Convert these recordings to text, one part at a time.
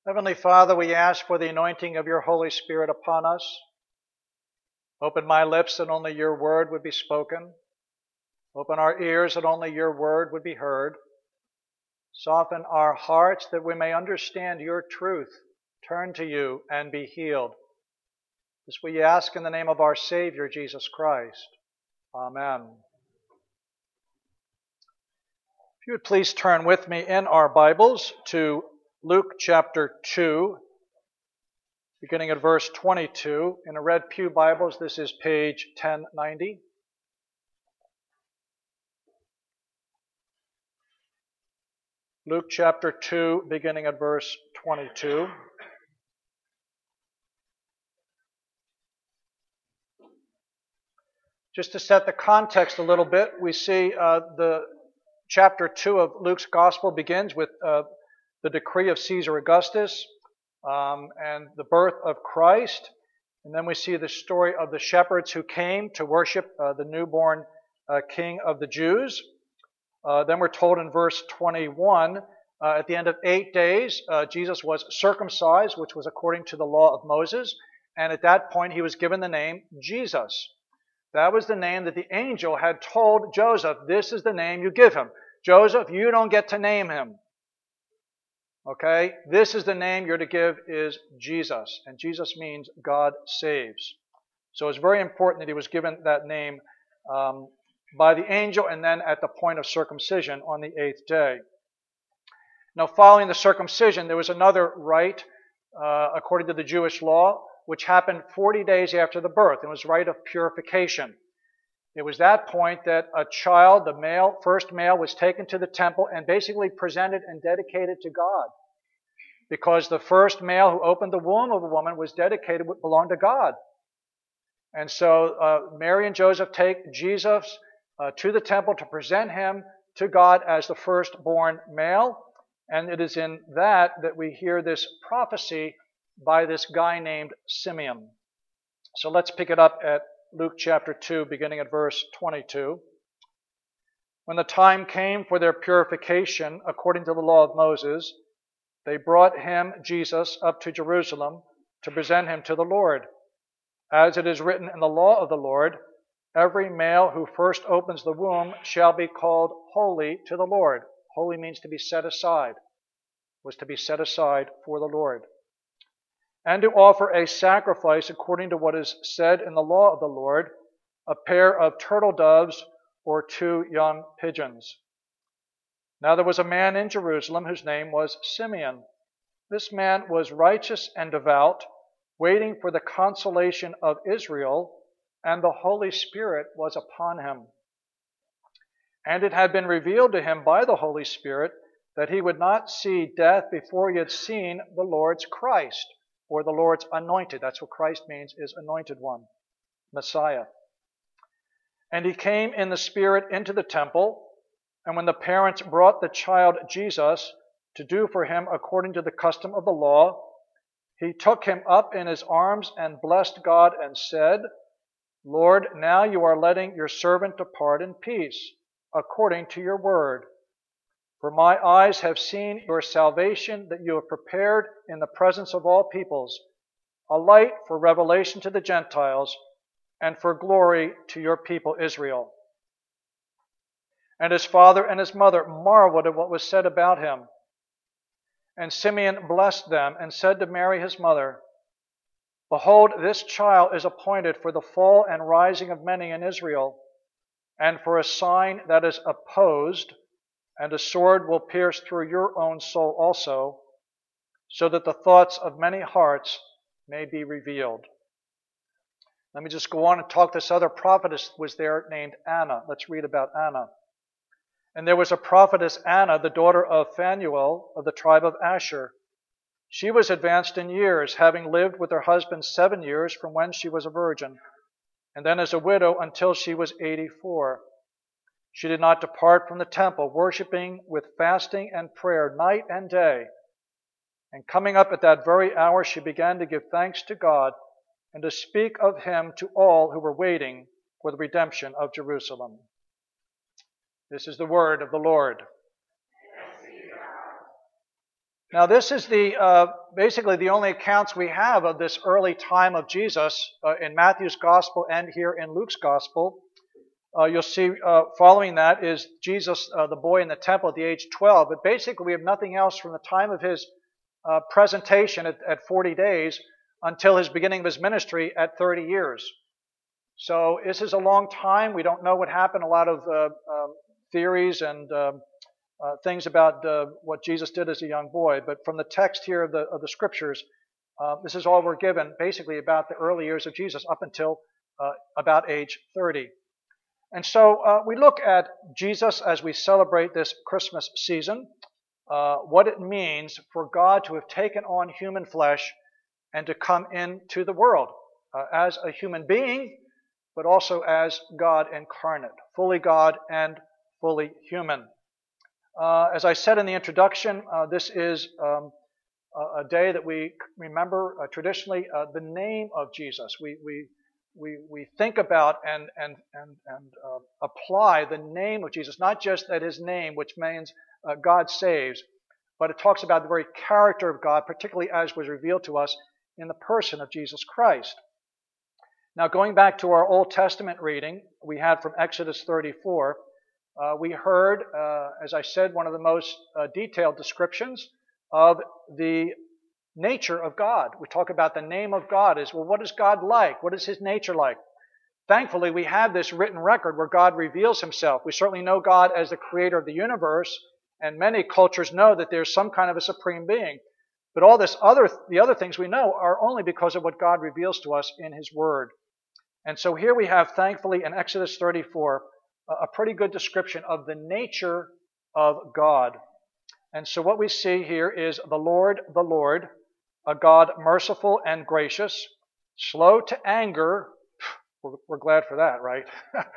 Heavenly Father, we ask for the anointing of your Holy Spirit upon us. Open my lips that only your word would be spoken. Open our ears that only your word would be heard. Soften our hearts that we may understand your truth, turn to you, and be healed. This we ask in the name of our Savior, Jesus Christ. Amen. If you would please turn with me in our Bibles to Luke chapter 2, beginning at verse 22. In the Red Pew Bibles, this is page 1090. Luke chapter 2, beginning at verse 22. Just to set the context a little bit, we see the chapter 2 of Luke's Gospel begins with the decree of Caesar Augustus and the birth of Christ. And then we see the story of the shepherds who came to worship the newborn King of the Jews. Then we're told in verse 21, at the end of 8 days, Jesus was circumcised, which was according to the law of Moses. And at that point, he was given the name Jesus. That was the name that the angel had told Joseph, this is the name you give him. Joseph, you don't get to name him. Okay? This is the name you're to give is Jesus. And Jesus means God saves. So it's very important that he was given that name by the angel and then at the point of circumcision on the 8th day. Now, following the circumcision, there was another rite, according to the Jewish law, which happened 40 days after the birth. It was rite of purification. It was that point that a child, the male, first male, was taken to the temple and basically presented and dedicated to God. Because the first male who opened the womb of a woman was dedicated, belonged to God. And so Mary and Joseph take Jesus to the temple to present him to God as the firstborn male. And it is in that we hear this prophecy by this guy named Simeon. So let's pick it up at Luke chapter 2, beginning at verse 22. When the time came for their purification, according to the law of Moses, they brought him, Jesus, up to Jerusalem to present him to the Lord. As it is written in the law of the Lord, every male who first opens the womb shall be called holy to the Lord. Holy means to be set aside, was to be set aside for the Lord. And to offer a sacrifice according to what is said in the law of the Lord, a pair of turtle doves or 2 young pigeons. Now there was a man in Jerusalem whose name was Simeon. This man was righteous and devout, waiting for the consolation of Israel, and the Holy Spirit was upon him. And it had been revealed to him by the Holy Spirit that he would not see death before he had seen the Lord's Christ, or the Lord's anointed. That's what Christ means, is anointed one, Messiah. And he came in the Spirit into the temple, and when the parents brought the child Jesus to do for him according to the custom of the law, he took him up in his arms and blessed God and said, Lord, now you are letting your servant depart in peace, according to your word. For my eyes have seen your salvation that you have prepared in the presence of all peoples, a light for revelation to the Gentiles and for glory to your people Israel. And his father and his mother marveled at what was said about him. And Simeon blessed them and said to Mary his mother, Behold, this child is appointed for the fall and rising of many in Israel, and for a sign that is opposed, and a sword will pierce through your own soul also, so that the thoughts of many hearts may be revealed. Let me just go on and talk. This other prophetess was there named Anna. Let's read about Anna. And there was a prophetess Anna, the daughter of Phanuel of the tribe of Asher. She was advanced in years, having lived with her husband 7 years from when she was a virgin, and then as a widow until she was 84. She did not depart from the temple, worshiping with fasting and prayer night and day. And coming up at that very hour, she began to give thanks to God and to speak of him to all who were waiting for the redemption of Jerusalem. This is the word of the Lord. Now, this is basically the only accounts we have of this early time of Jesus in Matthew's Gospel and here in Luke's Gospel. You'll see following that is Jesus, the boy in the temple at the age 12. But basically, we have nothing else from the time of his presentation at 40 days until his beginning of his ministry at 30 years. So this is a long time. We don't know what happened. A lot of theories and things about what Jesus did as a young boy. But from the text here of the Scriptures, this is all we're given, basically about the early years of Jesus up until about age 30. And so we look at Jesus as we celebrate this Christmas season, what it means for God to have taken on human flesh and to come into the world as a human being, but also as God incarnate, fully God and fully human. As I said in the introduction, this is a day that we remember traditionally the name of Jesus. We think about and apply the name of Jesus, not just at his name, which means God saves, but it talks about the very character of God, particularly as was revealed to us in the person of Jesus Christ. Now, going back to our Old Testament reading we had from Exodus 34, we heard, as I said, one of the most detailed descriptions of the nature of God. We talk about the name of God as, well, what is God like? What is his nature like? Thankfully, we have this written record where God reveals himself. We certainly know God as the creator of the universe, and many cultures know that there's some kind of a supreme being. But all the other things we know are only because of what God reveals to us in his word. And so here we have, thankfully, in Exodus 34, a pretty good description of the nature of God. And so what we see here is the Lord, a God merciful and gracious, slow to anger. We're glad for that, right?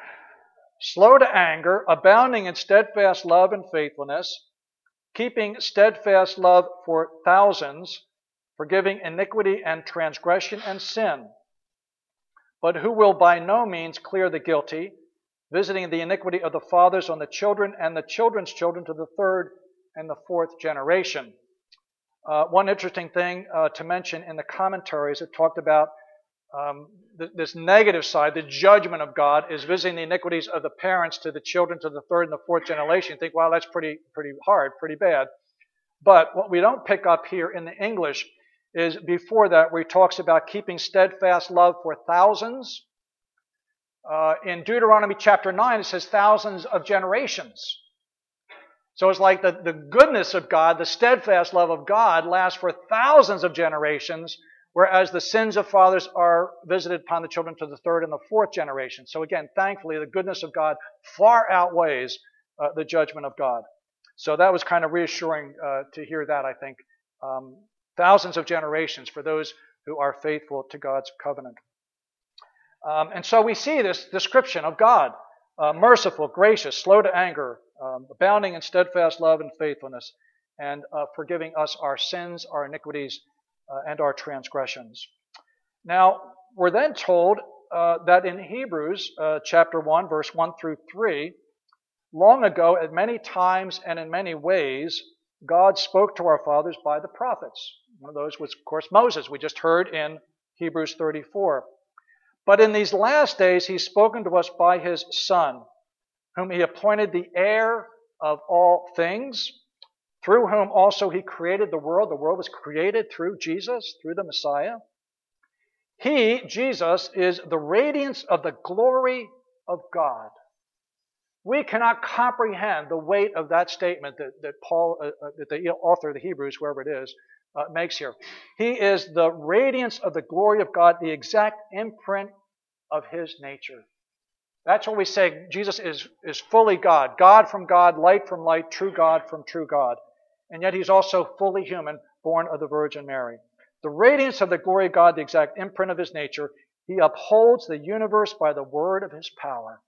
Slow to anger, abounding in steadfast love and faithfulness, keeping steadfast love for thousands, forgiving iniquity and transgression and sin, but who will by no means clear the guilty, visiting the iniquity of the fathers on the children and the children's children to the third and the fourth generation. One interesting thing to mention in the commentaries, it talked about this negative side, the judgment of God is visiting the iniquities of the parents to the children to the third and the fourth generation. You think, wow, that's pretty hard, pretty bad. But what we don't pick up here in the English is before that where he talks about keeping steadfast love for thousands. In Deuteronomy chapter 9, it says thousands of generations. So it's like the goodness of God, the steadfast love of God lasts for thousands of generations, whereas the sins of fathers are visited upon the children to the third and the fourth generation. So again, thankfully, the goodness of God far outweighs the judgment of God. So that was kind of reassuring to hear that, I think. Thousands of generations for those who are faithful to God's covenant. And so we see this description of God, merciful, gracious, slow to anger, abounding in steadfast love and faithfulness, and forgiving us our sins, our iniquities, and our transgressions. Now, we're then told that in Hebrews chapter 1, verse 1 through 3, long ago, at many times and in many ways, God spoke to our fathers by the prophets. One of those was, of course, Moses. We just heard in Hebrews 34. But in these last days, he's spoken to us by his Son, whom he appointed the heir of all things, through whom also he created the world. The world was created through Jesus, through the Messiah. He, Jesus, is the radiance of the glory of God. We cannot comprehend the weight of that statement that Paul, that the author of the Hebrews, whoever it is, makes here. He is the radiance of the glory of God, the exact imprint of his nature. That's what we say. Jesus is fully God. God from God, light from light, true God from true God. And yet he's also fully human, born of the Virgin Mary. The radiance of the glory of God, the exact imprint of his nature. He upholds the universe by the word of his power.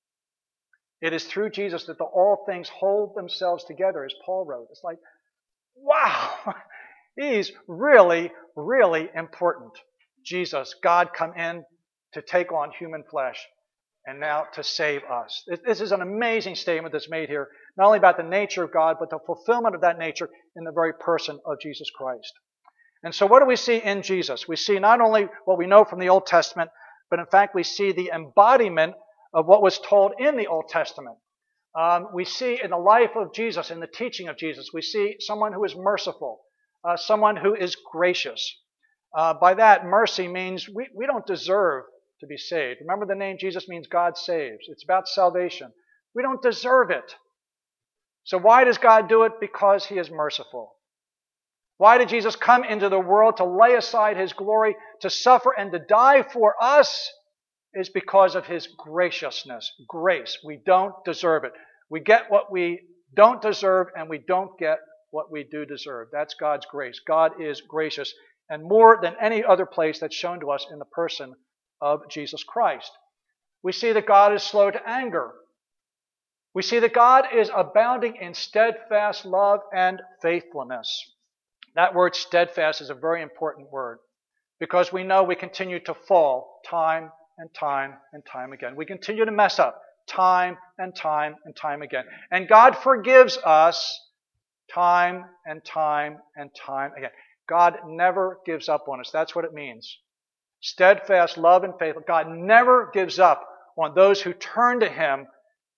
It is through Jesus that all things hold themselves together, as Paul wrote. It's like, wow, he's really, really important. Jesus, God come in to take on human flesh and now to save us. This is an amazing statement that's made here not only about the nature of God, but the fulfillment of that nature in the very person of Jesus Christ. And so what do we see in Jesus? We see not only what we know from the Old Testament, but in fact we see the embodiment of what was told in the Old Testament. We see in the life of Jesus, in the teaching of Jesus, we see someone who is merciful, someone who is gracious. By that, mercy means we don't deserve to be saved. Remember, the name Jesus means God saves. It's about salvation. We don't deserve it. So why does God do it? Because He is merciful. Why did Jesus come into the world to lay aside His glory, to suffer and to die for us? Is because of His graciousness, grace. We don't deserve it. We get what we don't deserve, and we don't get what we do deserve. That's God's grace. God is gracious, and more than any other place that's shown to us in the person of Jesus Christ. We see that God is slow to anger. We see that God is abounding in steadfast love and faithfulness. That word steadfast is a very important word, because we know we continue to fall time and time and time again. We continue to mess up time and time and time again. And God forgives us time and time and time again. God never gives up on us. That's what it means. Steadfast love and faith. God never gives up on those who turn to Him,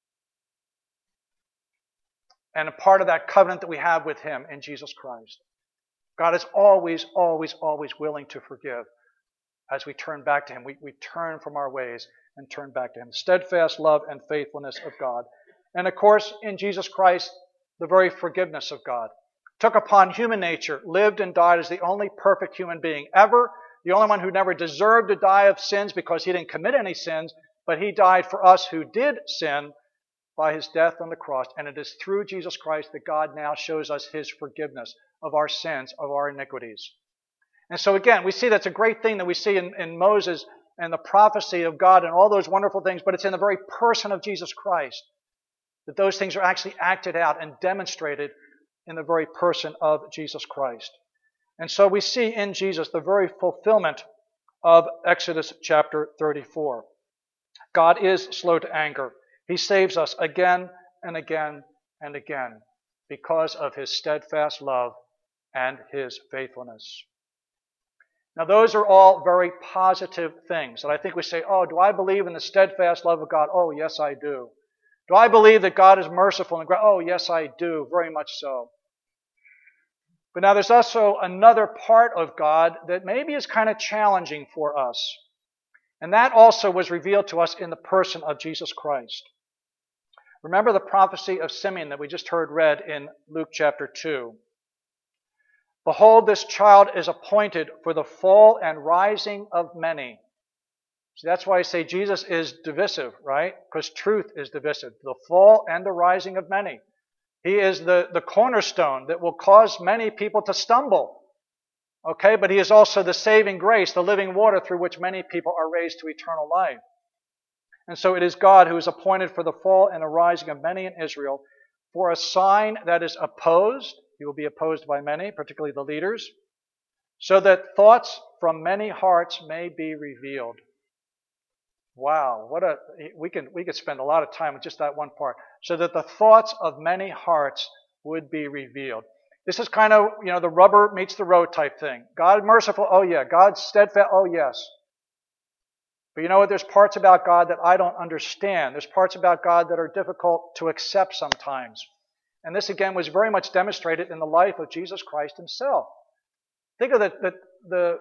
and a part of that covenant that we have with Him in Jesus Christ. God is always, always, always willing to forgive as we turn back to Him. We turn from our ways and turn back to Him. Steadfast love and faithfulness of God. And of course, in Jesus Christ, the very forgiveness of God. Took upon human nature, lived and died as the only perfect human being ever, the only one who never deserved to die of sins because He didn't commit any sins, but He died for us who did sin by His death on the cross. And it is through Jesus Christ that God now shows us His forgiveness of our sins, of our iniquities. And so again, we see that's a great thing that we see in Moses and the prophecy of God and all those wonderful things, but it's in the very person of Jesus Christ that those things are actually acted out and demonstrated in the very person of Jesus Christ. And so we see in Jesus the very fulfillment of Exodus chapter 34. God is slow to anger. He saves us again and again and again because of His steadfast love and His faithfulness. Now, those are all very positive things. And I think we say, oh, do I believe in the steadfast love of God? Oh, yes, I do. Do I believe that God is merciful and gracious? Oh, yes, I do, very much so. But now there's also another part of God that maybe is kind of challenging for us. And that also was revealed to us in the person of Jesus Christ. Remember the prophecy of Simeon that we just heard read in Luke chapter 2. Behold, this child is appointed for the fall and rising of many. See, that's why I say Jesus is divisive, right? Because truth is divisive. The fall and the rising of many. He is the cornerstone that will cause many people to stumble. Okay, but He is also the saving grace, the living water through which many people are raised to eternal life. And so it is God who is appointed for the fall and the rising of many in Israel for a sign that is opposed. He will be opposed by many, particularly the leaders, so that thoughts from many hearts may be revealed. Wow, we could spend a lot of time with just that one part. So that the thoughts of many hearts would be revealed. This is kind of, the rubber meets the road type thing. God merciful, oh yeah. God steadfast, oh yes. But you know what? There's parts about God that I don't understand. There's parts about God that are difficult to accept sometimes. And this again was very much demonstrated in the life of Jesus Christ Himself. Think of the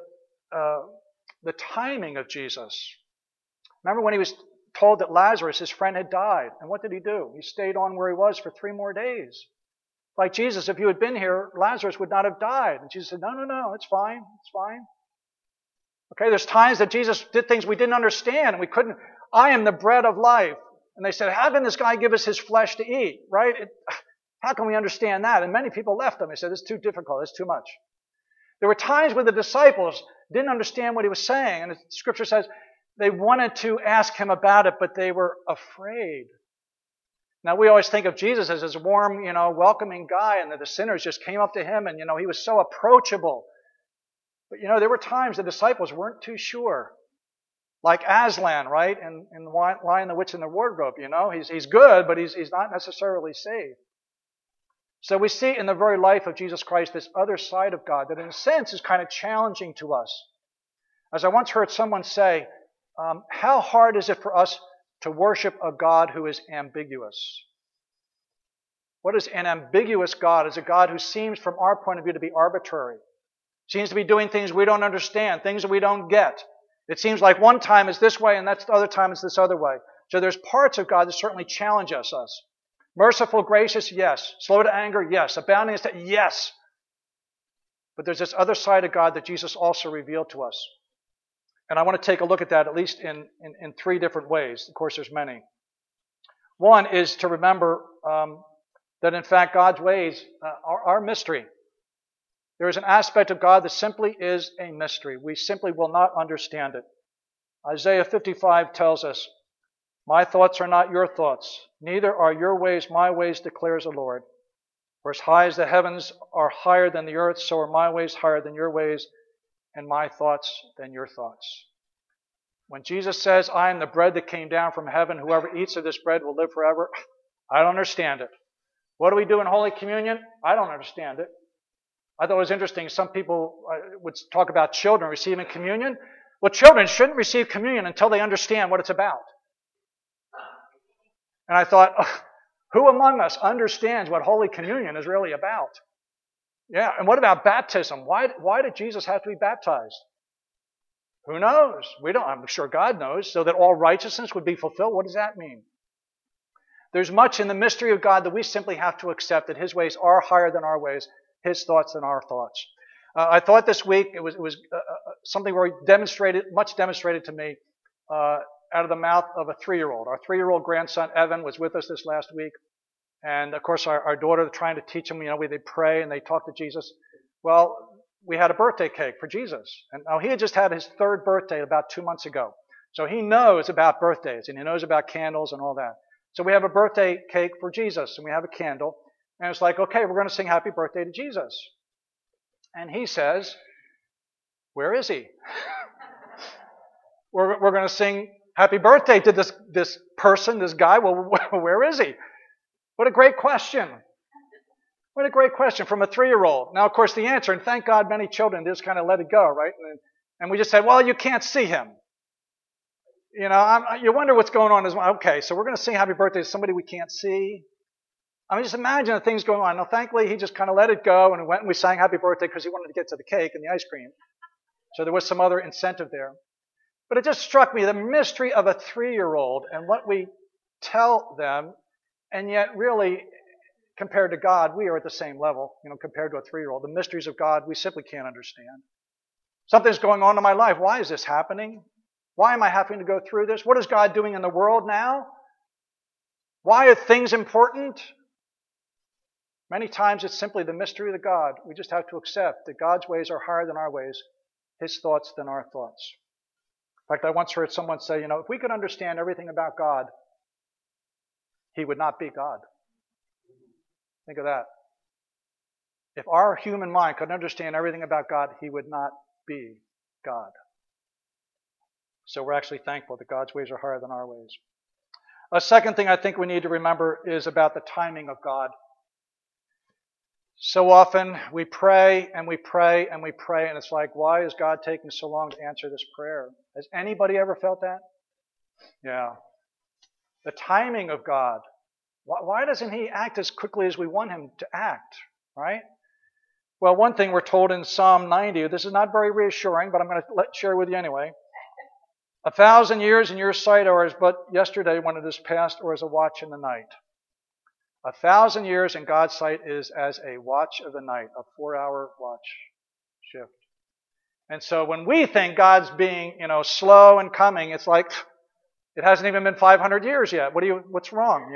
timing of Jesus. Remember when He was told that Lazarus, his friend, had died. And what did He do? He stayed on where He was for 3 more days. Like Jesus, if you had been here, Lazarus would not have died. And Jesus said, no, it's fine. It's fine. Okay, there's times that Jesus did things we didn't understand and we couldn't. I am the bread of life. And they said, how can this guy give us His flesh to eat? Right? How can we understand that? And many people left Him. They said, it's too difficult. It's too much. There were times when the disciples didn't understand what He was saying. And the Scripture says they wanted to ask Him about it, but they were afraid. Now, we always think of Jesus as this warm, welcoming guy, and that the sinners just came up to Him, and, He was so approachable. But, there were times the disciples weren't too sure. Like Aslan, right? In The Lion, the Witch, and the Wardrobe, He's good, but he's not necessarily saved. So we see in the very life of Jesus Christ this other side of God that in a sense is kind of challenging to us. As I once heard someone say, how hard is it for us to worship a God who is ambiguous? What is an ambiguous God? It's a God who seems from our point of view to be arbitrary. Seems to be doing things we don't understand, things that we don't get. It seems like one time is this way and that's the other time is this other way. So there's parts of God that certainly challenge us. Merciful, gracious, yes. Slow to anger, yes. Abounding in steadfastness, yes. But there's this other side of God that Jesus also revealed to us. And I want to take a look at that at least in three different ways. Of course, there's many. One is to remember that in fact God's ways are mystery. There is an aspect of God that simply is a mystery. We simply will not understand it. Isaiah 55 tells us, my thoughts are not your thoughts, neither are your ways my ways, declares the Lord. For as high as the heavens are higher than the earth, so are my ways higher than your ways, and my thoughts than your thoughts. When Jesus says, I am the bread that came down from heaven, whoever eats of this bread will live forever, I don't understand it. What do we do in Holy Communion? I don't understand it. I thought it was interesting. Some people would talk about children receiving communion. Well, children shouldn't receive communion until they understand what it's about. And I thought, who among us understands what Holy Communion is really about? Yeah, and what about baptism? Why did Jesus have to be baptized? Who knows? We don't. I'm sure God knows. So that all righteousness would be fulfilled. What does that mean? There's much in the mystery of God that we simply have to accept, that His ways are higher than our ways, His thoughts than our thoughts. I thought this week it was something very much demonstrated to me out of the mouth of a 3-year-old. Our 3-year-old grandson Evan was with us this last week, and of course our daughter trying to teach him. They pray and they talk to Jesus. Well, we had a birthday cake for Jesus, and now he had just had his 3rd birthday about 2 months ago, so he knows about birthdays and he knows about candles and all that. So we have a birthday cake for Jesus, and we have a candle. And it's like, okay, we're going to sing happy birthday to Jesus. And he says, where is he? we're going to sing happy birthday to this person, this guy. Well, where is he? What a great question. What a great question from a 3-year-old. Now, of course, the answer, and thank God many children just kind of let it go, right? And we just said, well, you can't see him. You wonder what's going on. Okay, so we're going to sing happy birthday to somebody we can't see. I mean, just imagine the things going on. Now, thankfully, he just kind of let it go and went and we sang happy birthday because he wanted to get to the cake and the ice cream. So there was some other incentive there. But it just struck me, the mystery of a 3-year-old and what we tell them, and yet really, compared to God, we are at the same level, compared to a 3-year-old. The mysteries of God, we simply can't understand. Something's going on in my life. Why is this happening? Why am I having to go through this? What is God doing in the world now? Why are things important? Many times it's simply the mystery of the God. We just have to accept that God's ways are higher than our ways, His thoughts than our thoughts. In fact, I once heard someone say, if we could understand everything about God, He would not be God. Think of that. If our human mind could understand everything about God, He would not be God. So we're actually thankful that God's ways are higher than our ways. A second thing I think we need to remember is about the timing of God. So often we pray and we pray and we pray, and it's like, why is God taking so long to answer this prayer? Has anybody ever felt that? Yeah. The timing of God. Why doesn't He act as quickly as we want Him to act, right? Well, one thing we're told in Psalm 90, this is not very reassuring, but I'm going to share with you anyway. 1,000 years in your sight are as but yesterday when it is past, or as a watch in the night. 1,000 years in God's sight is as a watch of the night, a 4-hour watch shift. And so when we think God's being, slow and coming, it's like, it hasn't even been 500 years yet. What's wrong,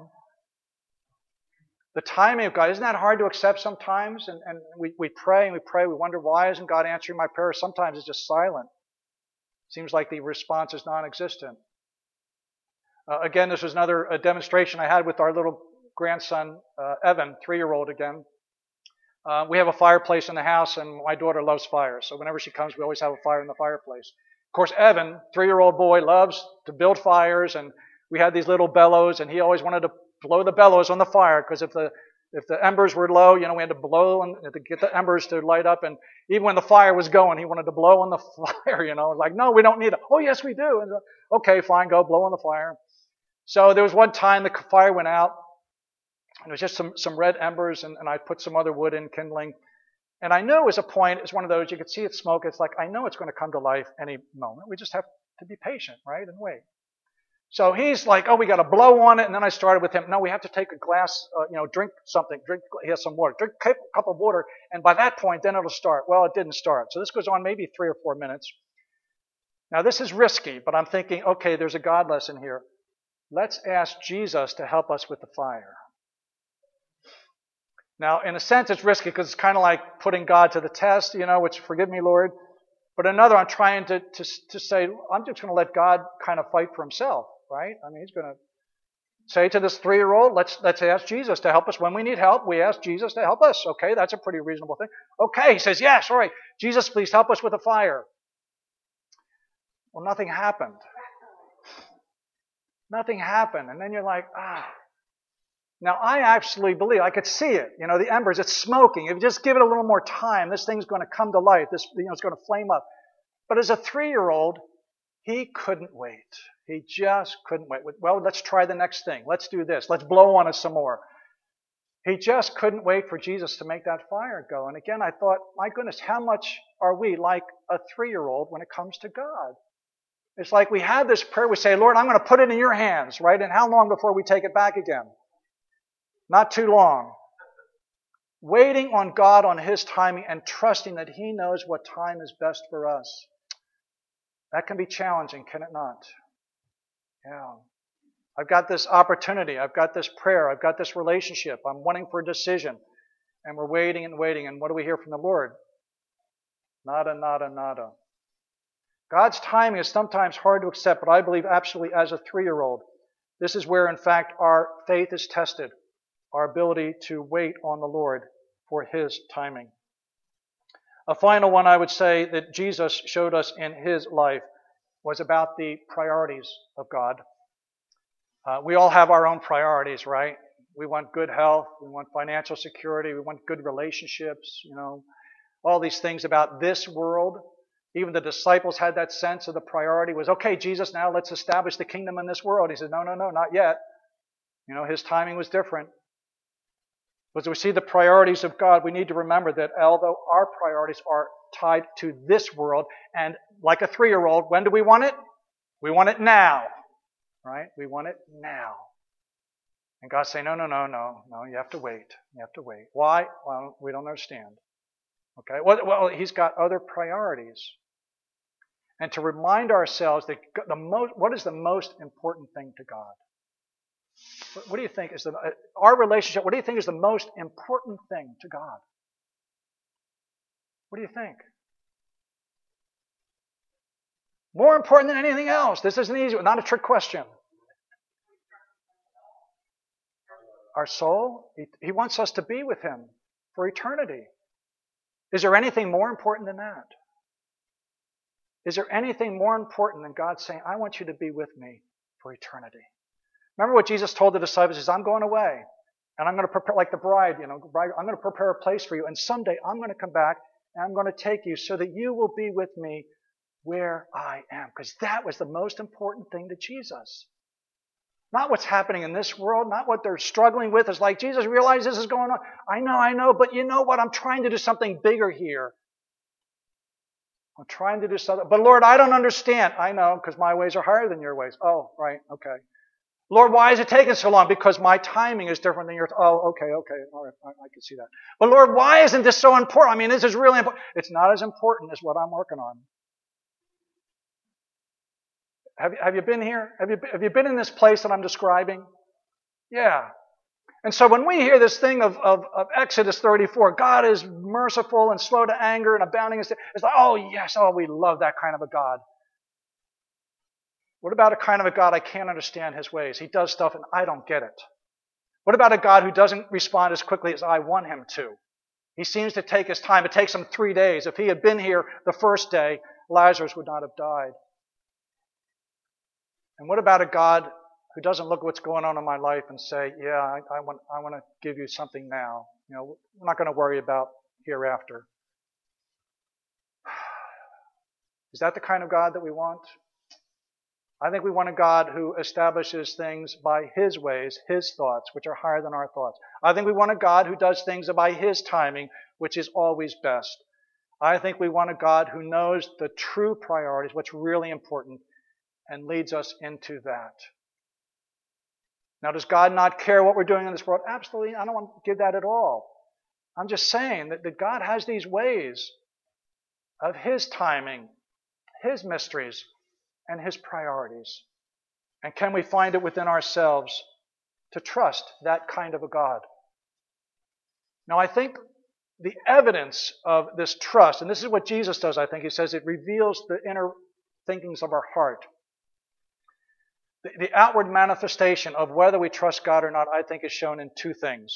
The timing of God, isn't that hard to accept sometimes? And we pray and we pray, we wonder, why isn't God answering my prayer? Sometimes it's just silent. Seems like the response is non-existent. Again, this was another demonstration I had with our little grandson, Evan, 3-year-old again. We have a fireplace in the house, and my daughter loves fire. So whenever she comes, we always have a fire in the fireplace. Of course, Evan, 3-year-old boy, loves to build fires, and we had these little bellows, and he always wanted to blow the bellows on the fire, because if the If the embers were low, we had to blow and to get the embers to light up. And even when the fire was going, he wanted to blow on the fire, It was like, no, we don't need it. Oh, yes, we do. And okay, fine, go blow on the fire. So there was one time the fire went out, and it was just some red embers, and I put some other wood in, kindling. And I knew it was a point, it's one of those, you could see it smoke. It's like, I know it's going to come to life any moment. We just have to be patient, right, and wait. So he's like, oh, we got to blow on it. And then I started with him. No, we have to take a glass, drink something. He has some water. Drink a cup of water. And by that point, then it'll start. Well, it didn't start. So this goes on maybe 3 or 4 minutes. Now, this is risky, but I'm thinking, okay, there's a God lesson here. Let's ask Jesus to help us with the fire. Now, in a sense, it's risky because it's kind of like putting God to the test, which, forgive me, Lord. But another, I'm trying to say, I'm just going to let God kind of fight for himself, right? I mean, he's going to say to this 3-year-old, let's ask Jesus to help us. When we need help, we ask Jesus to help us. Okay, that's a pretty reasonable thing. Okay, he says, yes, all right. Jesus, please help us with the fire. Well, nothing happened. Nothing happened. And then you're like, Now, I actually believe, I could see it. The embers, it's smoking. If you just give it a little more time, this thing's going to come to life. This, it's going to flame up. But as a 3-year-old, he couldn't wait. He just couldn't wait. Well, let's try the next thing. Let's do this. Let's blow on it some more. He just couldn't wait for Jesus to make that fire go. And again, I thought, my goodness, how much are we like a 3-year-old when it comes to God? It's like we have this prayer. We say, Lord, I'm going to put it in your hands, right? And how long before we take it back again? Not too long. Waiting on God on his timing and trusting that he knows what time is best for us. That can be challenging, can it not? Yeah. I've got this opportunity. I've got this prayer. I've got this relationship. I'm wanting for a decision. And we're waiting and waiting. And what do we hear from the Lord? Nada, nada, nada. God's timing is sometimes hard to accept, but I believe absolutely as a 3-year-old, this is where, in fact, our faith is tested. Our ability to wait on the Lord for his timing. A final one I would say that Jesus showed us in his life was about the priorities of God. We all have our own priorities, right? We want good health. We want financial security. We want good relationships, all these things about this world. Even the disciples had that sense of the priority was, okay, Jesus, now let's establish the kingdom in this world. He said, no, not yet. His timing was different. As we see the priorities of God, we need to remember that although our priorities are tied to this world, and like a 3-year-old, when do we want it? We want it now, right? We want it now. And God's saying, no, you have to wait. You have to wait. Why? Well, we don't understand. Okay? Well, he's got other priorities. And to remind ourselves that what is the most important thing to God? What do you think is our relationship? What do you think is the most important thing to God? What do you think? More important than anything else. This isn't easy. Not a trick question. Our soul. He wants us to be with him for eternity. Is there anything more important than that? Is there anything more important than God saying, I want you to be with me for eternity? Remember what Jesus told the disciples, he says, I'm going away. And I'm going to prepare, like the bride, I'm going to prepare a place for you. And someday I'm going to come back and I'm going to take you so that you will be with me where I am. Because that was the most important thing to Jesus. Not what's happening in this world, not what they're struggling with. It's like, Jesus, realize this is going on. I know, but you know what? I'm trying to do something bigger here. I'm trying to do something. But Lord, I don't understand. I know, because my ways are higher than your ways. Oh, right, okay. Lord, why is it taking so long? Because my timing is different than yours. Oh, okay, all right, I can see that. But Lord, why isn't this so important? I mean, this is really important. It's not as important as what I'm working on. Have you been here? Have you been in this place that I'm describing? Yeah. And so when we hear this thing of Exodus 34, God is merciful and slow to anger and abounding in sin, it's like, oh yes, we love that kind of a God. What about a kind of a God I can't understand his ways? He does stuff and I don't get it. What about a God who doesn't respond as quickly as I want him to? He seems to take his time. It takes him 3 days. If he had been here the first day, Lazarus would not have died. And what about a God who doesn't look at what's going on in my life and say, yeah, I want to give you something now. We're not going to worry about hereafter. Is that the kind of God that we want? I think we want a God who establishes things by His ways, His thoughts, which are higher than our thoughts. I think we want a God who does things by His timing, which is always best. I think we want a God who knows the true priorities, what's really important, and leads us into that. Now, does God not care what we're doing in this world? Absolutely. I don't want to give that at all. I'm just saying that God has these ways of His timing, His mysteries, and His priorities. And can we find it within ourselves to trust that kind of a God? Now, I think the evidence of this trust, and this is what Jesus does, I think. He says it reveals the inner thinkings of our heart. The outward manifestation of whether we trust God or not, I think, is shown in two things: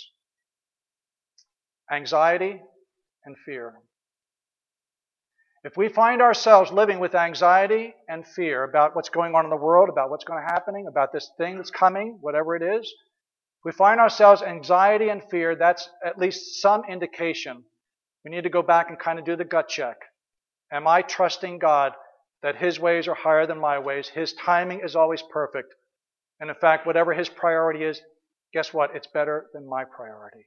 anxiety and fear. If we find ourselves living with anxiety and fear about what's going on in the world, about what's going to happen, about this thing that's coming, whatever it is, if we find ourselves anxiety and fear, that's at least some indication. We need to go back and kind of do the gut check. Am I trusting God that His ways are higher than my ways? His timing is always perfect. And in fact, whatever His priority is, guess what? It's better than my priority.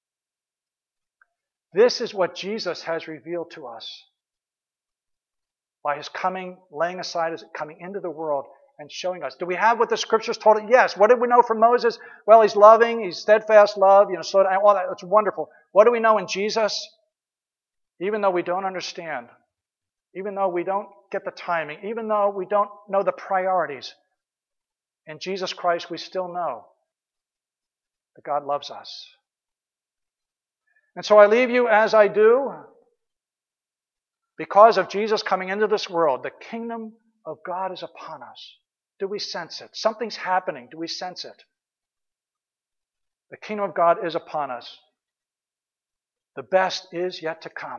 This is what Jesus has revealed to us by His coming, laying aside His coming into the world and showing us. Do we have what the Scriptures told us? Yes. What did we know from Moses? Well, he's loving, he's steadfast love, slow down, all that. It's wonderful. What do we know in Jesus? Even though we don't understand, even though we don't get the timing, even though we don't know the priorities, in Jesus Christ we still know that God loves us. And so I leave you as I do. Because of Jesus coming into this world, the kingdom of God is upon us. Do we sense it? Something's happening. Do we sense it? The kingdom of God is upon us. The best is yet to come.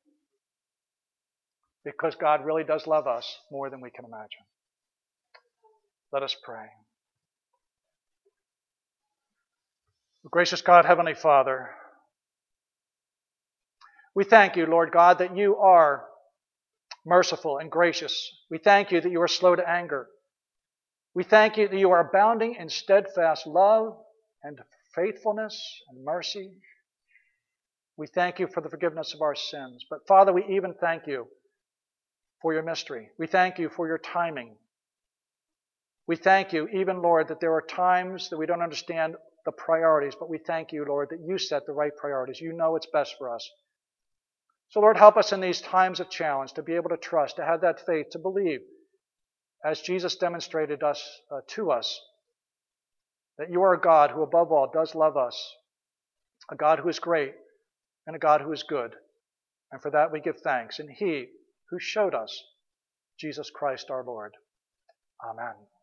Because God really does love us more than we can imagine. Let us pray. Gracious God, Heavenly Father, we thank you, Lord God, that you are merciful and gracious. We thank you that you are slow to anger. We thank you that you are abounding in steadfast love and faithfulness and mercy. We thank you for the forgiveness of our sins. But Father, we even thank you for your mystery. We thank you for your timing. We thank you even, Lord, that there are times that we don't understand the priorities, but we thank you, Lord, that you set the right priorities. You know what's best for us. So, Lord, help us in these times of challenge to be able to trust, to have that faith, to believe, as Jesus demonstrated to us, that you are a God who above all does love us, a God who is great, and a God who is good. And for that we give thanks in He who showed us Jesus Christ our Lord. Amen.